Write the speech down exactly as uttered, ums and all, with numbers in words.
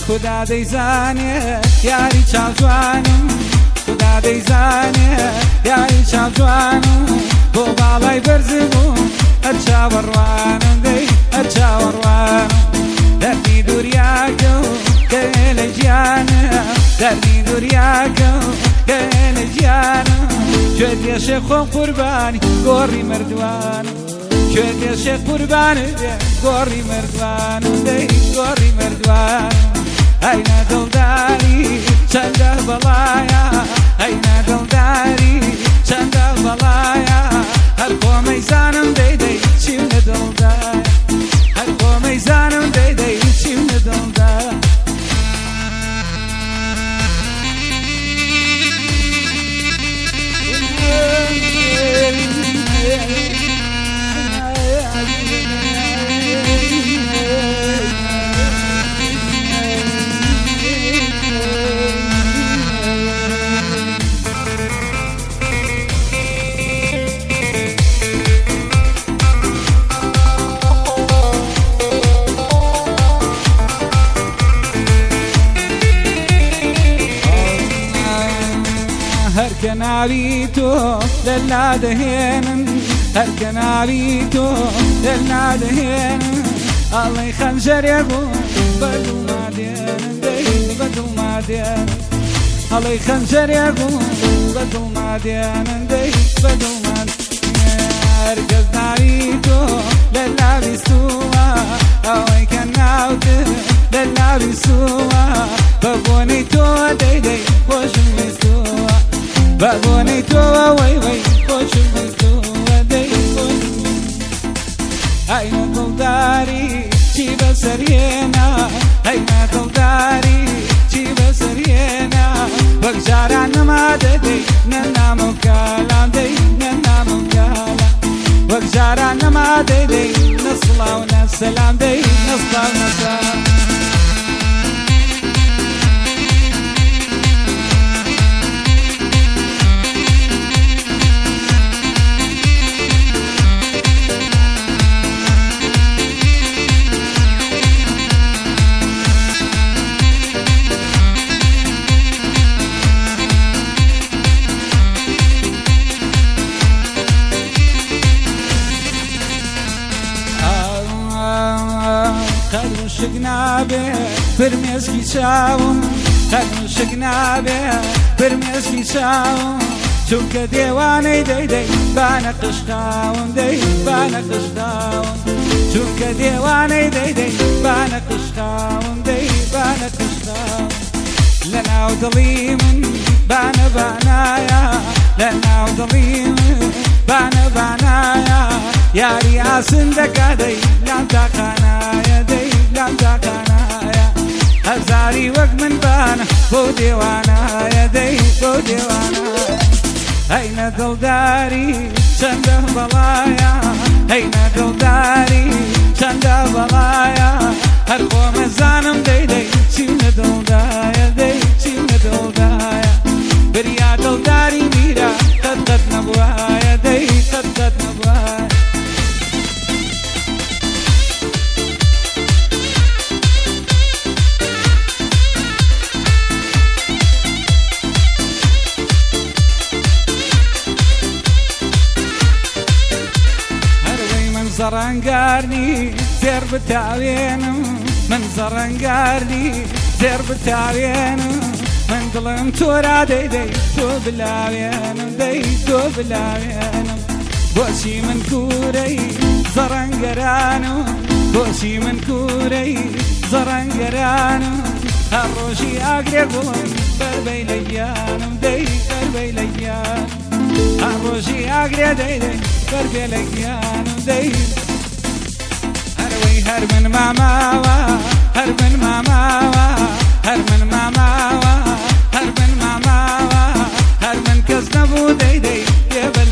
خدا دەیزانێ یاری چاوجوانم خدا دەیزانێ یاری چاوجوانم بۆ باڵای بەرزبووم هەر چاوەڕوانم دەی هەر چاوەڕوانم دەردی دووریاکە و گەێ لە ژیانم دەردی دووریاکە و گەێ لە ژیانم کوێ دێشێ خۆم قوربانی گۆڕی مردوانم کوێ دێشێ قوربانت بێ گۆڕی مردوانم دەی گۆڕی مردوانم ئەینە دڵداری چەندە بەڵایە ئەینە دڵداری چەندە بەڵایە هەر خۆمەی زانم دەی دەی چیم لە دڵدایە هەر خۆمەی زانم دەی دەی چیم لە دڵدایە هەرکە ناوی تۆ لەلا دەهێنن هەرکە ناوی تۆ لەلا دەهێنن ئەڵێی خەنجەرێ بوو بەدڵما دێنن دەی بەدڵما دێنن ئەڵێی خەنجەرێ بوو بەدڵما دێنن دەی بەدڵما هەرکەس ناوی تۆ لەلا بیستووە ئەوەی کە ناوتر لەلا بیستووە بە بۆنەی تۆ دەی دەی خۆشم بیستووە بەبوونەی تۆوە وەی وەی خۆشم بیستووە دەی خۆشم ئەینە دڵداری چی بەسەرهێنا ئەینە دڵداری چی بەسەرهێنا وەک جاران نەما دەدەی نەنامە و کالام دەی نەنامە و کالام وەک جاران نەما دەدەی نەسڵاو نەسەلام دەی نەسڵاو نەسەلام خەرموشک نابێ فرمێسکی چاوم خەرموشک نابێ فرمێسکی چاوم چونکە دێوانەی دەی دەی بانە قشقاوم دەی بانە قشقاوم چونکە دێوانەی دەی دەی بانە قشقاوم دەی بانە قشقاوم لە ناو دڵی من بانە بانایە لە ناو دڵی من بانە بانایە یاری ئاسن دەکا دەی لام تاقانایە دەی لام تاقانایە هەزاری وەک من بانە بۆ دێوانایە دەی بۆ دێوانایە ئەینە دڵداری چەندە بەڵایە ئەینە دڵداری چەندە بەڵایە هەر خۆمە زانم دەی دەی چیم لە دڵدایە دەی چیم لە دڵدایە بریا دڵداری میرە قەت قەت نەبوایە دەی قەت قەت نەبوایە زەڕەنگارنی زێر بتاوێنم من زەڕەنگارنی زێر بتاوێنم من دڵم تۆرا دەی دەی تۆ بلاوێنم دەی تۆ بلاوێنم بۆچی من کوورەی زەڕەنگەرانم بۆچی من کوورەی زەڕەنگەرانم هەر ڕۆژی ئاگرێ گوڵم بەربەی لە گیانم دەی بەربەی لە گیانم هەر ڕۆژی ئاگرێ دەی دەی بەربێ لە گیانم دەی هەروەی هەر من ماماوە هەر من ماماوە هەر من ماماوە هەر من ماماوە هەر من کەس نەبوو دەی دەی